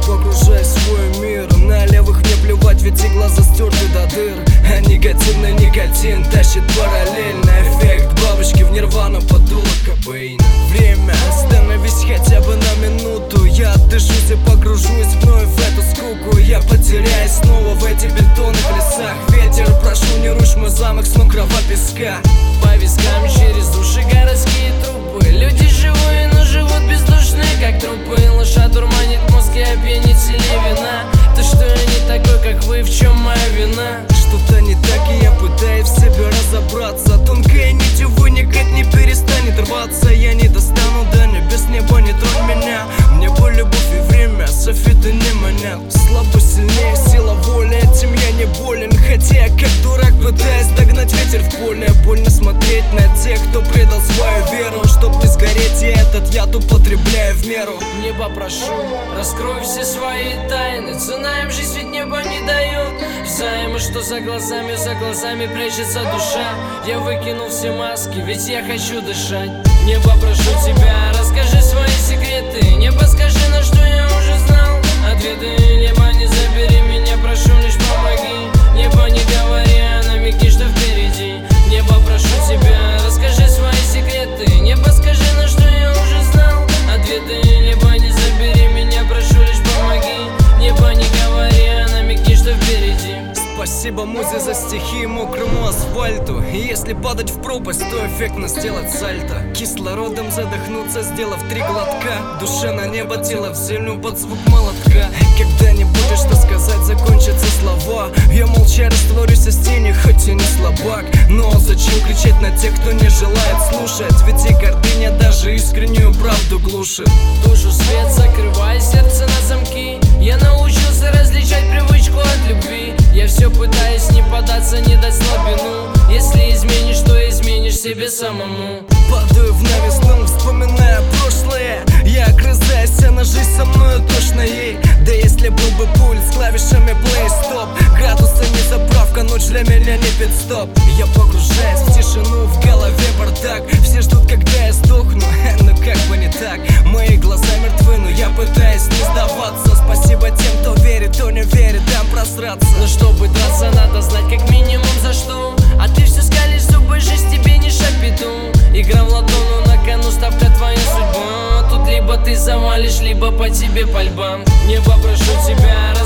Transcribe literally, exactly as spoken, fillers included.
погружаюсь в свой мир. На левых не плевать, ведь и глаза стерты до дыр. А негативный никотин тащит параллельно. Эффект бабочки в нирвану подуло Кобейна. Время, остановись хотя бы на минуту. Я отдышусь и погружусь вновь в эту скуку. Я потеряюсь снова в этих бетонных лесах. Ветер, прошу, не рушь мой замок с мокрого песка. По вискам через уши городские трубы. Люди живые, но живут бездушные, как трупы. Лоша дурманит мозг и опьянит сильнее вина. То, что я не такой, как вы, в чем моя вина? Что-то не так, и я пытаюсь в себе разобраться. Тонкая нить, увы, никак не перестанет рваться. Я не достану до небес, небо не тронь меня. Мне боль, любовь и время, софиты не манят. Слабо сильнее, сила воли, этим я не болен. Хотя я как дурак пытаюсь догнать ветер в поле. Больно смотреть на тех, кто предал свою веру. Чтоб не сгореть, я этот яд употребляю в меру. Небо прошу, раскрой все свои тайны. Цена им жизнь ведь небо не дает. Взаимы, что за глазами, за глазами прячется душа. Я выкинул все маски, ведь я хочу дышать. Небо, прошу тебя, расскажи свои секреты. Небо, скажи, на что я уже знал ответы. Небо, не забери меня, прошу, лишь помоги. Небо, не говори, а намекни, что впереди. Небо, прошу тебя, расскажи свои секреты. Небо, скажи, на что я уже знал ответы. Небо, не забери меня, прошу, лишь помоги. Небо, не говори, а намекни, что впереди. Спасибо музе за стихи мокрому асфальту. И если падать в пропасть, то эффектно сделать сальто. Кислородом задохнуться, сделав три глотка. Душа на небо, тело в землю под звук молотка. Когда не будешь что сказать, закончатся слова. Я молча растворюсь из тени, хоть и не слабак. Но зачем кричать на тех, кто не желает слушать? Ведь и гордыня даже искреннюю правду глушит. Тушу свет, закрывая сердце на замки. Я научился различать привычку от любви. Я все пытаюсь не податься, не дать слабину. Если изменишь, то изменишь себе самому. Падаю в новизну, вспоминая прошлое. Я огрызаюсь, а на жизнь со мною тошно ей. Да если был бы пульт с клавишами play stop. Градусы не заправка, ночь для меня не пит-стоп. Я погружаюсь в тишину, в голове бардак. Все ждут, когда я сдохну, но как бы не так. Мои глаза мертвы, но я пытаюсь не сдаваться. Спасибо тем, кто верит, кто не верит, дам просраться. Но чтобы драться, надо знать как минимум за что. А ты все скалишь зубы, жизнь тебе не шапиту. Игра в латуну, на кону ставка твоя судьба. Тут либо ты завалишь, либо по тебе пальба. Небо, прошу тебя,